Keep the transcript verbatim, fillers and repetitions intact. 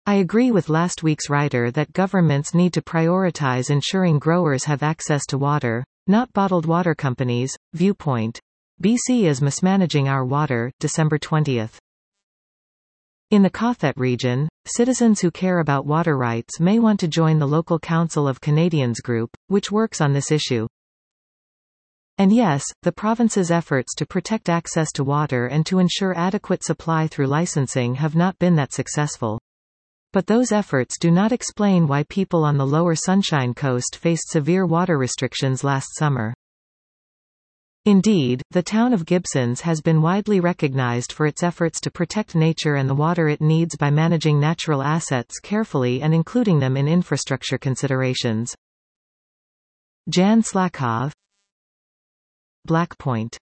I agree with last week's writer that governments need to prioritize ensuring growers have access to water, not bottled water companies. Viewpoint. B C is mismanaging our water, December twentieth. In the Kauthet region, citizens who care about water rights may want to join the local Council of Canadians group, which works on this issue. And yes, the province's efforts to protect access to water and to ensure adequate supply through licensing have not been that successful. But those efforts do not explain why people on the lower Sunshine Coast faced severe water restrictions last summer. Indeed, the town of Gibsons has been widely recognized for its efforts to protect nature and the water it needs by managing natural assets carefully and including them in infrastructure considerations. Jan Slakov, Blackpoint.